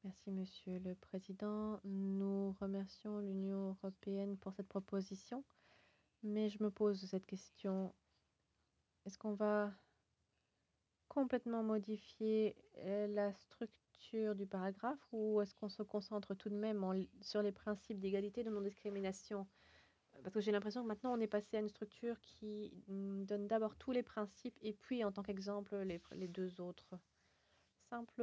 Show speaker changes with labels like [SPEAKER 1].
[SPEAKER 1] Merci, Monsieur le Président. Nous remercions l'Union européenne pour cette proposition, mais je me pose cette question. Est-ce qu'on va complètement modifier la structure du paragraphe ou est-ce qu'on se concentre tout de même sur les principes d'égalité et de non-discrimination? Parce que j'ai l'impression que maintenant on est passé à une structure qui donne d'abord tous les principes et puis en tant qu'exemple les deux autres. Simple